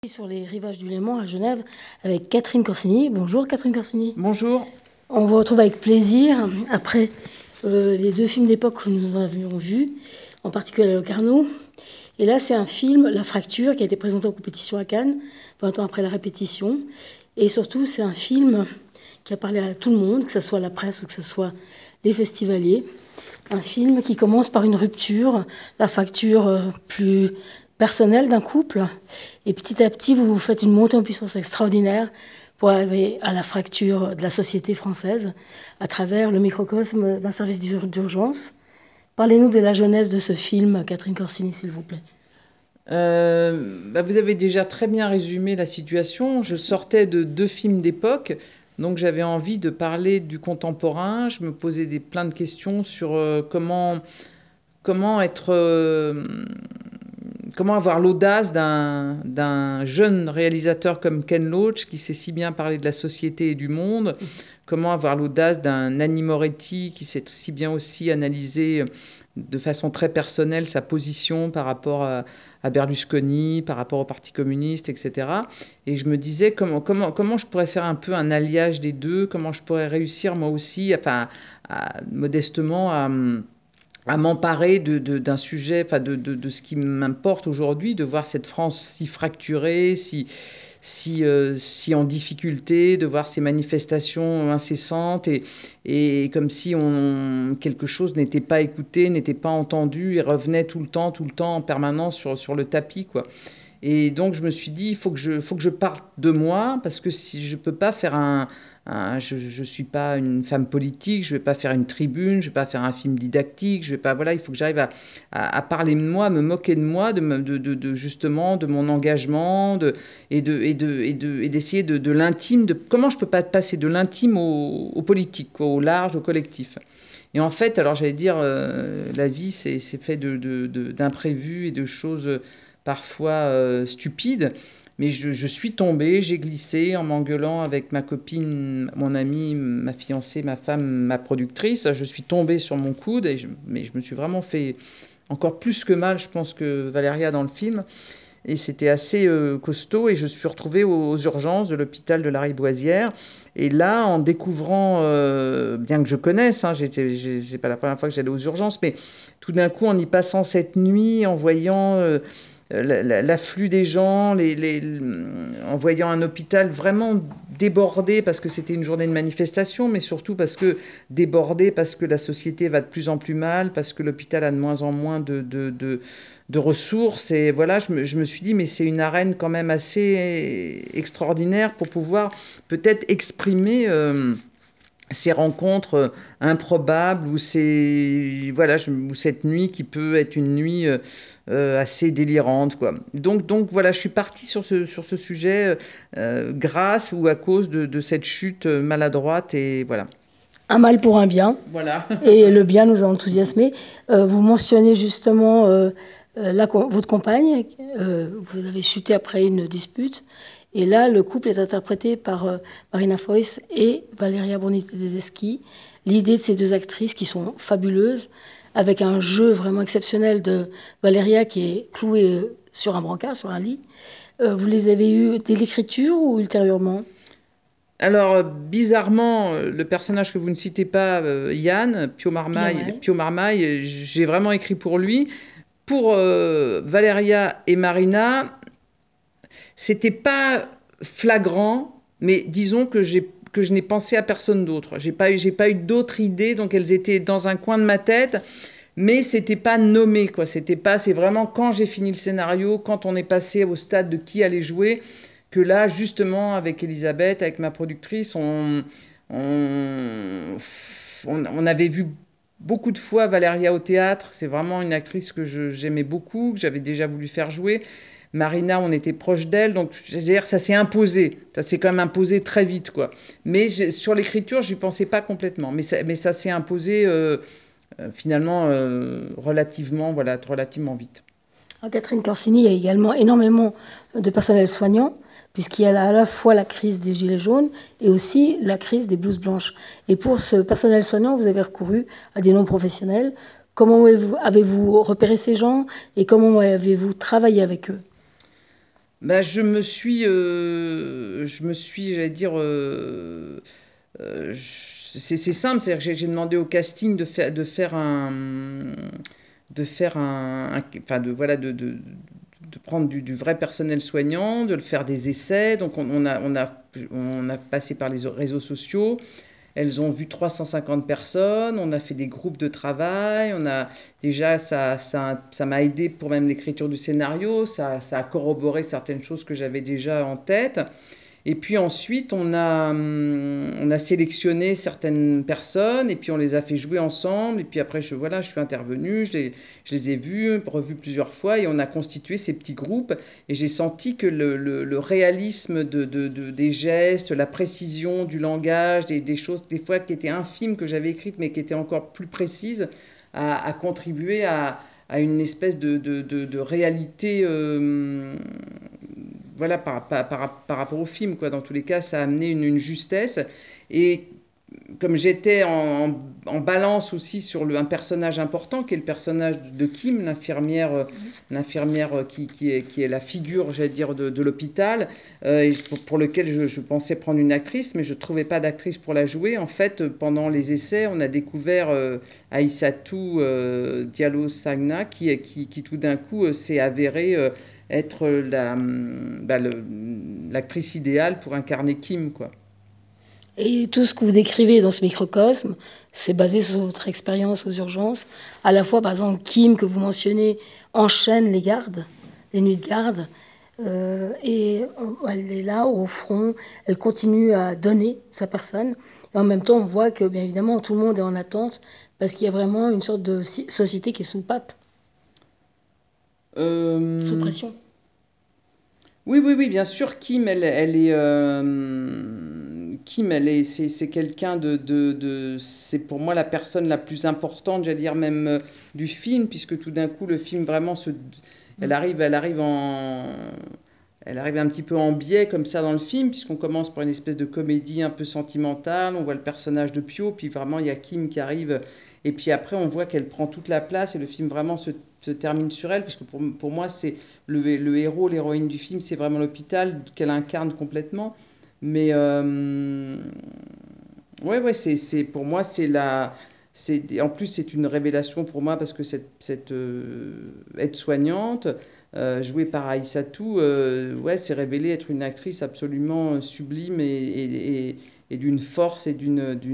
Sur les rivages du Léman à Genève avec Catherine Corsini. Bonjour Catherine Corsini. Bonjour. On vous retrouve avec plaisir après les deux films d'époque que nous avions vus, en particulier à Locarno. Et là, c'est un film, La Fracture, qui a été présenté en compétition à Cannes, 20 ans après la répétition. Et surtout, c'est un film qui a parlé à tout le monde, que ce soit la presse ou que ce soit les festivaliers. Un film qui commence par une rupture, la fracture plus personnelle d'un couple. Et petit à petit, vous faites une montée en puissance extraordinaire pour arriver à la fracture de la société française à travers le microcosme d'un service d'urgence. Parlez-nous de la jeunesse de ce film, Catherine Corsini, s'il vous plaît. Vous avez déjà très bien résumé la situation. Je sortais de deux films d'époque, donc j'avais envie de parler du contemporain. Je me posais plein de questions sur comment avoir l'audace d'un jeune réalisateur comme Ken Loach, qui sait si bien parler de la société et du monde. Comment avoir l'audace d'un Nanni Moretti, qui sait si bien aussi analyser de façon très personnelle sa position par rapport à Berlusconi, par rapport au Parti communiste, etc. Et je me disais comment je pourrais faire un peu un alliage des deux, comment je pourrais réussir moi aussi, modestement, à m'emparer d'un sujet, de ce qui m'importe aujourd'hui, de voir cette France si fracturée, si en difficulté, de voir ces manifestations incessantes et comme si quelque chose n'était pas écouté, n'était pas entendu et revenait tout le temps en permanence sur le tapis, quoi. Et donc je me suis dit, il faut que je parte de moi, parce que si je peux pas faire je suis pas une femme politique, je vais pas faire une tribune, je vais pas faire un film didactique, il faut que j'arrive à parler de moi, à me moquer de moi, justement de mon engagement, et d'essayer de l'intime, comment je peux pas passer de l'intime au politique, quoi, au large, au collectif. Et en fait, alors j'allais dire, la vie c'est fait d'imprévus et de choses parfois stupides. Mais je suis tombée, j'ai glissé en m'engueulant avec ma copine, mon amie, ma fiancée, ma femme, ma productrice. Je suis tombée sur mon coude, mais je me suis vraiment fait encore plus que mal, je pense, que Valéria dans le film. Et c'était assez costaud, et je suis retrouvée aux urgences de l'hôpital de Lariboisière. Et là, en découvrant, bien que je connaisse, c'est pas la première fois que j'allais aux urgences, mais tout d'un coup, en y passant cette nuit, en voyant l'afflux des gens, en voyant un hôpital vraiment débordé, parce que c'était une journée de manifestation, mais surtout parce que débordé, parce que la société va de plus en plus mal, parce que l'hôpital a de moins en moins de ressources. Et voilà, je me suis dit, mais c'est une arène quand même assez extraordinaire pour pouvoir peut-être exprimer ces rencontres improbables, ou cette nuit qui peut être une nuit assez délirante, quoi. Donc voilà, je suis partie sur ce sujet grâce ou à cause de cette chute maladroite, et voilà. Un mal pour un bien. Voilà. Et le bien nous a enthousiasmés. Vous mentionnez justement votre compagne. Vous avez chuté après une dispute. Et là, le couple est interprété par Marina Foïs et Valeria Bruni-Tedeschi. L'idée de ces deux actrices qui sont fabuleuses, avec un jeu vraiment exceptionnel de Valeria qui est clouée sur un brancard, sur un lit. Vous les avez eues dès l'écriture ou ultérieurement ? Alors, bizarrement, le personnage que vous ne citez pas, Yann, Pio Marmaille, j'ai vraiment écrit pour lui. Pour Valeria et Marina, c'était pas flagrant, mais disons que je n'ai pensé à personne d'autre. J'ai pas eu d'autres idées, donc elles étaient dans un coin de ma tête, mais c'était pas nommé, quoi. C'est vraiment quand j'ai fini le scénario, quand on est passé au stade de qui allait jouer, que là, justement, avec Elisabeth, avec ma productrice, on avait vu beaucoup de fois Valeria au théâtre. C'est vraiment une actrice que j'aimais beaucoup, que j'avais déjà voulu faire jouer. Marina, on était proche d'elle, donc c'est-à-dire, ça s'est imposé. Ça s'est quand même imposé très vite, quoi. Mais sur l'écriture, je n'y pensais pas complètement. Mais ça s'est imposé finalement relativement vite. À Catherine Corsini, il y a également énormément de personnel soignant, puisqu'il y a à la fois la crise des gilets jaunes et aussi la crise des blouses blanches. Et pour ce personnel soignant, vous avez recouru à des non-professionnels. Comment avez-vous repéré ces gens et comment avez-vous travaillé avec eux ? Bah, j'allais dire, c'est simple, c'est-à-dire que j'ai demandé au casting enfin de prendre du vrai personnel soignant, de le faire des essais. Donc on a passé par les réseaux sociaux. Elles ont vu 350 personnes, on a fait des groupes de travail, déjà ça m'a aidé pour même l'écriture du scénario, ça a corroboré certaines choses que j'avais déjà en tête. Et puis ensuite, on a sélectionné certaines personnes et puis on les a fait jouer ensemble. Et puis après, je suis intervenue, je les ai vus, revus plusieurs fois et on a constitué ces petits groupes. Et j'ai senti que le réalisme des gestes, la précision du langage, des choses des fois qui étaient infimes que j'avais écrites mais qui étaient encore plus précises, a contribué à une espèce de réalité voilà, par rapport au film, quoi. Dans tous les cas, ça a amené une justesse. Et comme j'étais en balance aussi sur un personnage important, qui est le personnage de Kim, l'infirmière qui est la figure, j'allais dire, de l'hôpital, pour lequel je pensais prendre une actrice, mais je ne trouvais pas d'actrice pour la jouer. En fait, pendant les essais, on a découvert Aïssatou Diallo Sagna, qui tout d'un coup s'est avérée être l'actrice idéale pour incarner Kim, quoi. Et tout ce que vous décrivez dans ce microcosme, c'est basé sur votre expérience aux urgences. À la fois, par exemple, Kim, que vous mentionnez, enchaîne les gardes, les nuits de garde. Elle est là, au front, elle continue à donner sa personne. Et en même temps, on voit que, bien évidemment, tout le monde est en attente parce qu'il y a vraiment une sorte de société qui est sous pape. Sous pression. Oui, bien sûr. Kim, c'est quelqu'un c'est pour moi la personne la plus importante, j'allais dire même du film, puisque tout d'un coup le film vraiment elle arrive un petit peu en biais comme ça dans le film, puisqu'on commence par une espèce de comédie un peu sentimentale, on voit le personnage de Pio, puis vraiment il y a Kim qui arrive, et puis après on voit qu'elle prend toute la place, et le film vraiment se termine sur elle, puisque pour moi c'est le héros, l'héroïne du film, c'est vraiment l'hôpital qu'elle incarne complètement. Mais pour moi en plus c'est une révélation pour moi parce que cette aide-soignante jouée par Aïssatou s'est révélée être une actrice absolument sublime et d'une force et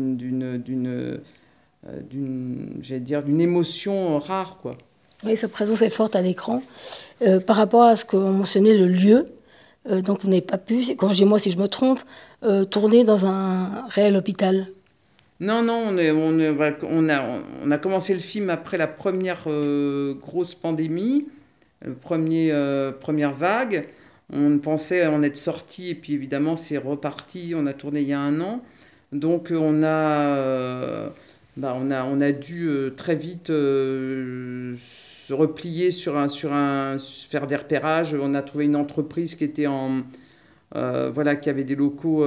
j'allais dire d'une émotion rare, quoi. Oui, sa présence est forte à l'écran. Par rapport à ce qu'on mentionnait, le lieu, donc vous n'avez pas pu, corrigez-moi si je me trompe, tourner dans un réel hôpital. Non, on a commencé le film après la première grosse pandémie, première vague. On pensait en être sorti et puis évidemment c'est reparti. On a tourné il y a 1 an. Donc on a dû très vite se replier faire des repérages. On a trouvé une entreprise qui était qui avait des locaux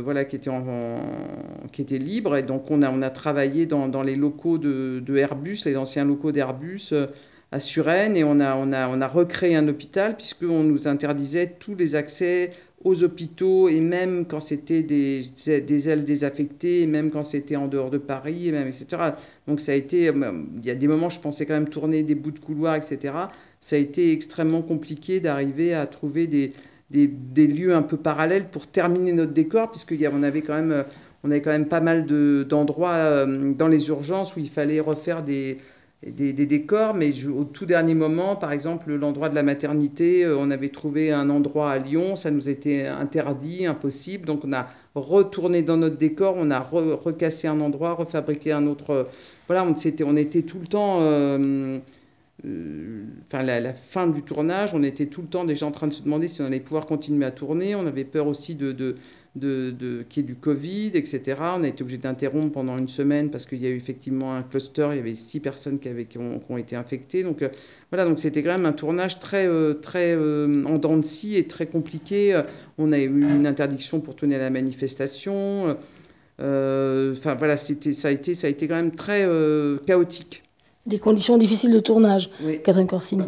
qui étaient libres. Et donc on a travaillé dans les locaux de Airbus, les anciens locaux d'Airbus à Suresnes, et on a recréé un hôpital puisqu'on nous interdisait tous les accès aux hôpitaux, et même quand c'était des ailes désaffectées, et même quand c'était en dehors de Paris, et même, etc. Donc ça a été, il y a des moments je pensais quand même tourner des bouts de couloir, etc. Ça a été extrêmement compliqué d'arriver à trouver des lieux un peu parallèles pour terminer notre décor, puisqu'on avait quand même pas mal d'endroits dans les urgences où il fallait refaire des décors, mais au tout dernier moment, par exemple, l'endroit de la maternité, on avait trouvé un endroit à Lyon, ça nous était interdit, impossible, donc on a retourné dans notre décor, on a recassé un endroit, refabriqué un autre. Voilà, on était tout le temps. La fin du tournage, on était tout le temps déjà en train de se demander si on allait pouvoir continuer à tourner. On avait peur aussi qu'il y ait du Covid, etc. On a été obligé d'interrompre pendant 1 semaine parce qu'il y a eu effectivement un cluster. Il y avait 6 personnes qui ont été infectées. Donc donc c'était quand même un tournage très en dents de scie et très compliqué. On a eu une interdiction pour tourner à la manifestation. Ça a été quand même très chaotique. Des conditions difficiles de tournage, oui. Catherine Corsini. Oui.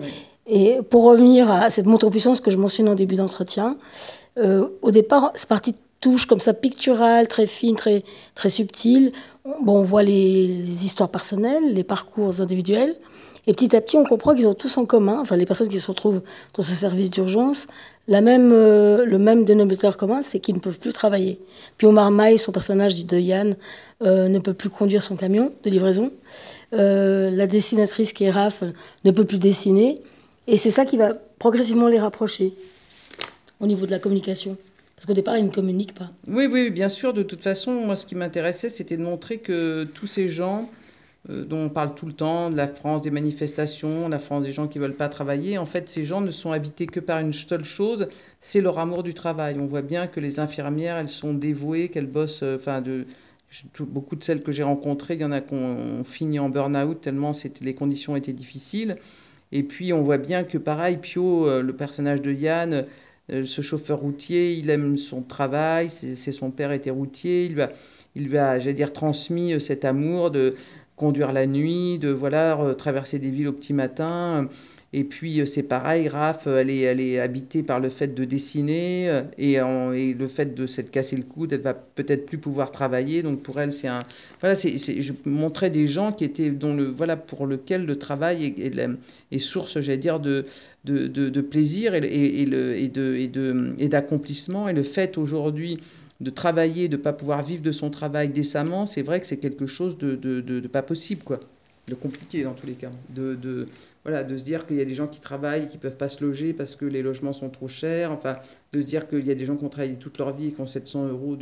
Et pour revenir à cette montée en puissance que je mentionne en début d'entretien, au départ, c'est parti de touches comme ça, picturales, très fines, très, très subtiles. Bon, on voit les histoires personnelles, les parcours individuels. Et petit à petit, on comprend qu'ils ont tous en commun, enfin les personnes qui se retrouvent dans ce service d'urgence, le même dénominateur commun, c'est qu'ils ne peuvent plus travailler. Puis Omar Maï, son personnage de Yann, ne peut plus conduire son camion de livraison. La dessinatrice qui est Raph ne peut plus dessiner. Et c'est ça qui va progressivement les rapprocher au niveau de la communication. Parce qu'au départ, ils ne communiquent pas. Oui, oui, bien sûr. De toute façon, moi, ce qui m'intéressait, c'était de montrer que tous ces gens dont on parle tout le temps, de la France des manifestations, la France des gens qui ne veulent pas travailler, en fait, ces gens ne sont habités que par une seule chose, c'est leur amour du travail. On voit bien que les infirmières, elles sont dévouées, qu'elles bossent... beaucoup de celles que j'ai rencontrées, il y en a qui ont fini en burn-out tellement les conditions étaient difficiles. Et puis, on voit bien que, pareil, Pio, le personnage de Yann, ce chauffeur routier, il aime son travail, son père était routier, il lui a, j'allais dire, transmis cet amour de conduire la nuit, de traverser des villes au petit matin. Et puis, c'est pareil, Raph, elle est habitée par le fait de dessiner et le fait de s'être cassé le coude, elle va peut-être plus pouvoir travailler. Donc, pour elle, je montrais des gens qui étaient, pour lequel le travail est source, j'allais dire, de plaisir et d'accomplissement. Et le fait aujourd'hui de travailler, de ne pas pouvoir vivre de son travail décemment, c'est vrai que c'est quelque chose de pas possible, quoi. De compliqué dans tous les cas. De se dire qu'il y a des gens qui travaillent et qui ne peuvent pas se loger parce que les logements sont trop chers. Enfin, de se dire qu'il y a des gens qui ont travaillé toute leur vie et qui ont 700 €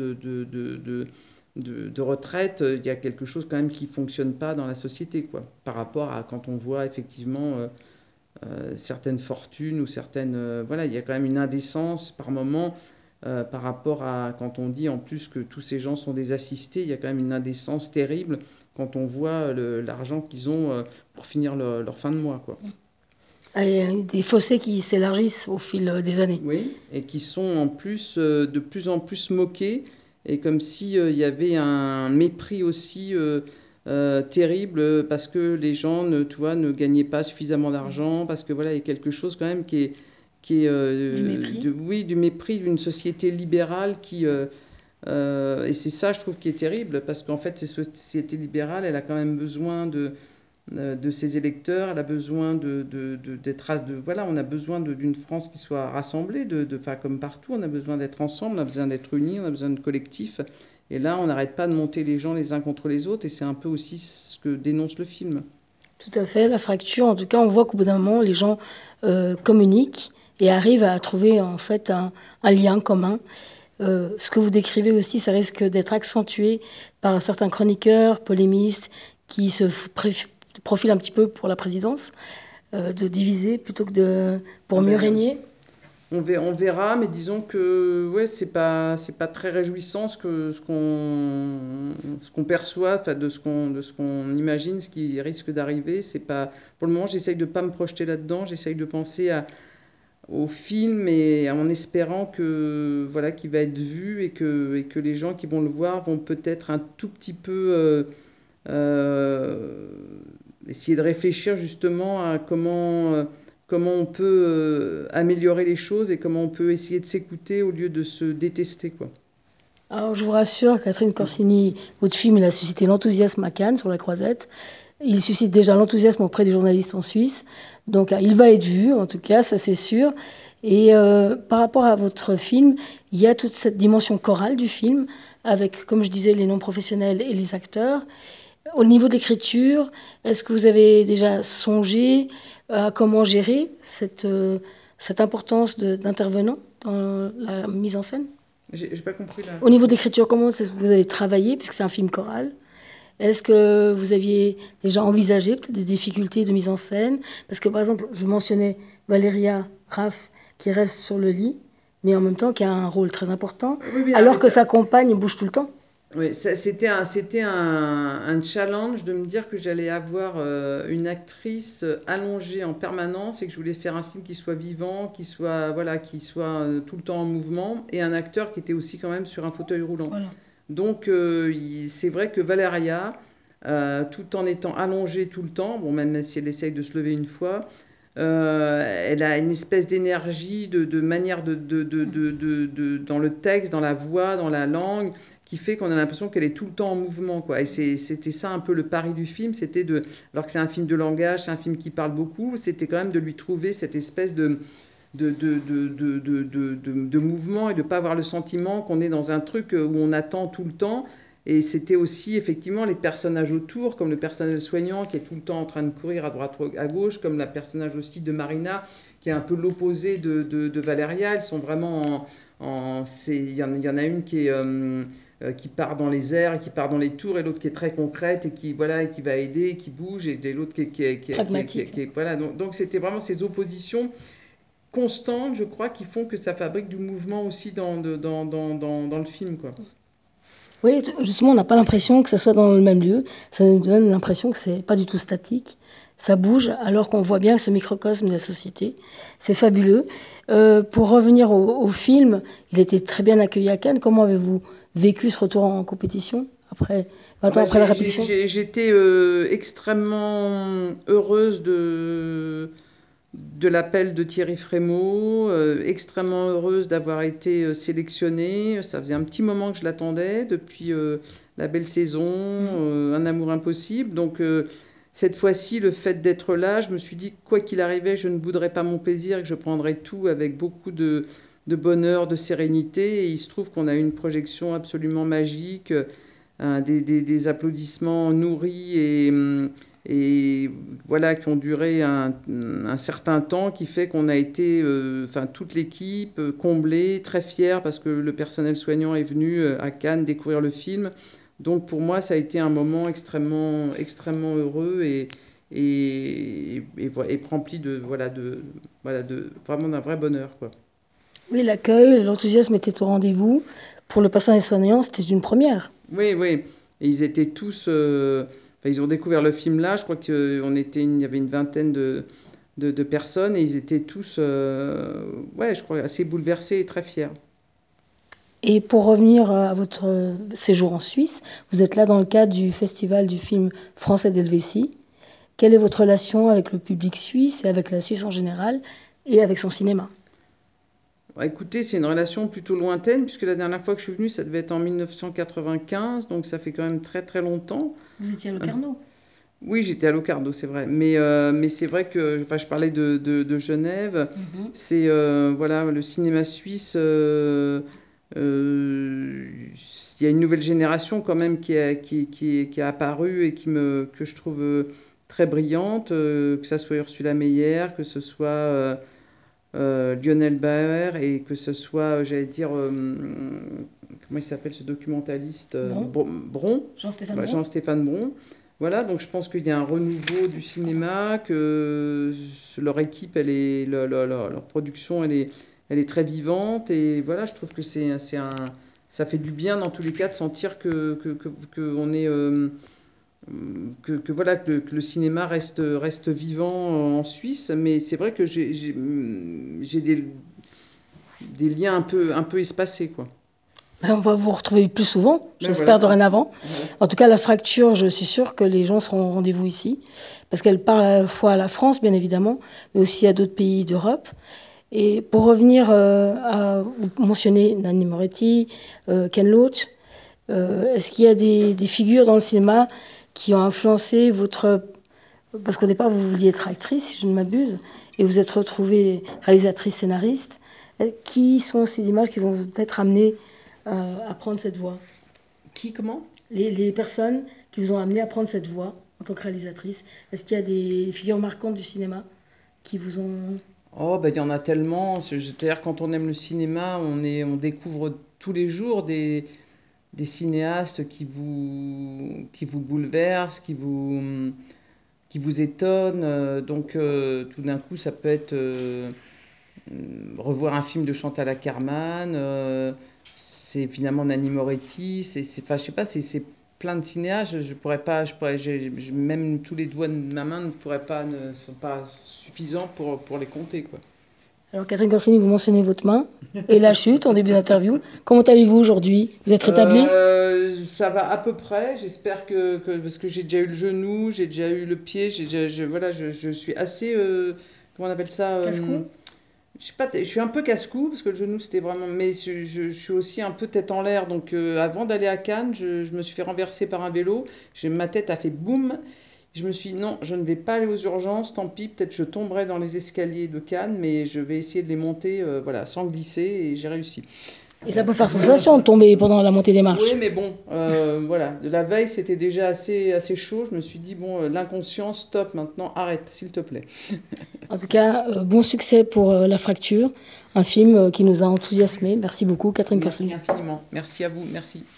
de retraite. Il y a quelque chose quand même qui ne fonctionne pas dans la société, quoi. Par rapport à quand on voit effectivement certaines fortunes ou certaines... il y a quand même une indécence par moment. Par rapport à quand on dit en plus que tous ces gens sont des assistés, il y a quand même une indécence terrible quand on voit l'argent qu'ils ont pour finir leur fin de mois, quoi. Il y a des fossés qui s'élargissent au fil des années. Oui, et qui sont en plus de plus en plus moqués, et comme s'il y avait un mépris aussi terrible parce que les gens ne gagnaient pas suffisamment d'argent, parce que il y a quelque chose quand même qui est du mépris. Du mépris d'une société libérale qui... et c'est ça, je trouve, qui est terrible, parce qu'en fait, cette société libérale, elle a quand même besoin de ses électeurs, elle a besoin des traces de... on a besoin d'une France qui soit rassemblée, comme partout, on a besoin d'être ensemble, on a besoin d'être unis, on a besoin de collectifs. Et là, on n'arrête pas de monter les gens les uns contre les autres, et c'est un peu aussi ce que dénonce le film. Tout à fait, la fracture, en tout cas, on voit qu'au bout d'un moment, les gens communiquent et arrivent à trouver en fait un lien commun. Ce que vous décrivez aussi, ça risque d'être accentué par certains chroniqueurs, polémistes, qui se profilent un petit peu pour la présidence, de diviser plutôt que pour mieux régner. On verra, mais disons que c'est pas très réjouissant ce qu'on perçoit, de ce qu'on imagine, ce qui risque d'arriver. C'est pas, pour le moment, j'essaye de pas me projeter là-dedans, j'essaye de penser au film et en espérant que qu'il va être vu et que les gens qui vont le voir vont peut-être un tout petit peu essayer de réfléchir justement à comment on peut améliorer les choses et comment on peut essayer de s'écouter au lieu de se détester, quoi. Alors je vous rassure, Catherine Corsini, votre film il a suscité l'enthousiasme à Cannes sur La Croisette. Il suscite déjà l'enthousiasme auprès des journalistes en Suisse. Donc il va être vu, en tout cas, ça c'est sûr. Et par rapport à votre film, il y a toute cette dimension chorale du film, avec, comme je disais, les non-professionnels et les acteurs. Au niveau de l'écriture, est-ce que vous avez déjà songé à comment gérer cette importance d'intervenant dans la mise en scène ? J'ai pas compris là. Au niveau de l'écriture, comment vous allez travailler, puisque c'est un film choral ? Est-ce que vous aviez déjà envisagé peut-être des difficultés de mise en scène ? Parce que par exemple, je mentionnais Valéria Raff qui reste sur le lit, mais en même temps qui a un rôle très important, alors que sa compagne bouge tout le temps. Oui, c'était un challenge de me dire que j'allais avoir une actrice allongée en permanence et que je voulais faire un film qui soit vivant, qui soit tout le temps en mouvement, et un acteur qui était aussi quand même sur un fauteuil roulant. Voilà. Donc c'est vrai que Valéria, tout en étant allongée tout le temps, même si elle essaye de se lever une fois, Elle a une espèce d'énergie, de manière dans le texte, dans la voix, dans la langue, qui fait qu'on a l'impression qu'elle est tout le temps en mouvement, quoi. Et c'était ça un peu le pari du film, alors que c'est un film de langage, c'est un film qui parle beaucoup, c'était quand même de lui trouver cette espèce de mouvement et de ne pas avoir le sentiment qu'on est dans un truc où on attend tout le temps. Et c'était aussi effectivement les personnages autour, comme le personnel soignant qui est tout le temps en train de courir à droite, à gauche, comme le personnage aussi de Marina, qui est un peu l'opposé de Valeria. Ils sont vraiment il y en a une qui part dans les airs et qui part dans les tours, et l'autre qui est très concrète et qui va aider, qui bouge, et l'autre voilà. Donc c'était vraiment ces oppositions constantes, je crois, qui font que ça fabrique du mouvement aussi dans le film, quoi. Oui, justement, on n'a pas l'impression que ça soit dans le même lieu. Ça nous donne l'impression que c'est pas du tout statique. Ça bouge, alors qu'on voit bien ce microcosme de la société. C'est fabuleux. Pour revenir au film, il était très bien accueilli à Cannes. Comment avez-vous vécu ce retour en compétition après 20 ans après la répétition? J'étais extrêmement heureuse de l'appel de Thierry Frémaux, extrêmement heureuse d'avoir été sélectionnée. Ça faisait un petit moment que je l'attendais, depuis La Belle Saison, Un amour impossible. Donc cette fois-ci, le fait d'être là, je me suis dit que quoi qu'il arrivait, je ne bouderais pas mon plaisir, que je prendrais tout avec beaucoup de bonheur, de sérénité. Et il se trouve qu'on a eu une projection absolument magique, des applaudissements nourris et voilà, qui ont duré un certain temps, qui fait qu'on a été, toute l'équipe, comblée, très fière, parce que le personnel soignant est venu à Cannes découvrir le film. Donc pour moi, ça a été un moment extrêmement, extrêmement heureux et rempli vraiment d'un vrai bonheur, quoi. Oui, l'accueil, l'enthousiasme était au rendez-vous. Pour le personnel soignant, c'était une première. Oui, oui. Et ils étaient tous... ils ont découvert le film là. Je crois il y avait une vingtaine de personnes, et ils étaient tous, je crois, assez bouleversés et très fiers. Et pour revenir à votre séjour en Suisse, vous êtes là dans le cadre du festival du film français d'Helvétie. Quelle est votre relation avec le public suisse et avec la Suisse en général et avec son cinéma? Écoutez, c'est une relation plutôt lointaine, puisque la dernière fois que je suis venue, ça devait être en 1995, donc ça fait quand même très très longtemps. Vous étiez à Locarno? Oui, j'étais à Locarno, c'est vrai. Mais c'est vrai que, je parlais de Genève. C'est, le cinéma suisse. Il y a une nouvelle génération quand même qui est apparue et que je trouve très brillante, que ce soit Ursula Meyer, que ce soit Lionel Bauer, et que ce soit, comment il s'appelle ce documentaliste, Bron. Jean-Stéphane Bron. Jean-Stéphane Bron. Voilà, donc je pense qu'il y a un renouveau du cinéma, que leur équipe, leur production, elle est très vivante, et voilà, je trouve que ça fait du bien dans tous les cas de sentir que on est que le cinéma reste vivant en Suisse. Mais c'est vrai que j'ai des liens un peu espacés, quoi. On va vous retrouver plus souvent, j'espère, dorénavant. En tout cas, la fracture, je suis sûre que les gens seront au rendez-vous ici, parce qu'elle parle à la fois à la France, bien évidemment, mais aussi à d'autres pays d'Europe. Et pour revenir vous mentionnez Nanni Moretti, Ken Loach, est-ce qu'il y a des figures dans le cinéma qui ont influencé votre... Parce qu'au départ, vous vouliez être actrice, si je ne m'abuse, et vous êtes retrouvée réalisatrice, scénariste. Qui sont ces images qui vont peut-être amener à prendre cette voie? Comment? Les personnes qui vous ont amené à prendre cette voie en tant que réalisatrice. Est-ce qu'il y a des figures marquantes du cinéma qui vous ont... Oh, il y en a tellement. C'est-à-dire, quand on aime le cinéma, on découvre tous les jours des cinéastes qui vous bouleversent, qui vous étonnent. Donc, tout d'un coup, ça peut être revoir un film de Chantal Akerman. C'est finalement Nanni Moretti. Je sais pas, c'est plein de cinéastes. Même tous les doigts de ma main ne sont pas suffisants pour les compter, quoi. Alors, Catherine Corsini, vous mentionnez votre main et la chute en début d'interview. Comment allez-vous aujourd'hui? Vous êtes rétablie? Ça va à peu près. J'espère parce que j'ai déjà eu le genou, j'ai déjà eu le pied. Je suis assez comment on appelle ça Casse-cou. Je sais pas, je suis un peu casse-cou parce que le genou c'était vraiment. Mais je suis aussi un peu tête en l'air. Donc avant d'aller à Cannes, je me suis fait renverser par un vélo. Ma tête a fait boum. Je me suis dit non, je ne vais pas aller aux urgences, tant pis, peut-être je tomberai dans les escaliers de Cannes, mais je vais essayer de les monter voilà, sans glisser et j'ai réussi. Et ça peut faire sensation de tomber pendant la montée des marches. Oui, mais bon, voilà. De la veille, c'était déjà assez chaud. Je me suis dit, bon, l'inconscient, stop, maintenant, arrête, s'il te plaît. En tout cas, bon succès pour La Fracture, un film qui nous a enthousiasmés. Merci beaucoup, Catherine Merci Corsini. infiniment. Merci à vous, merci.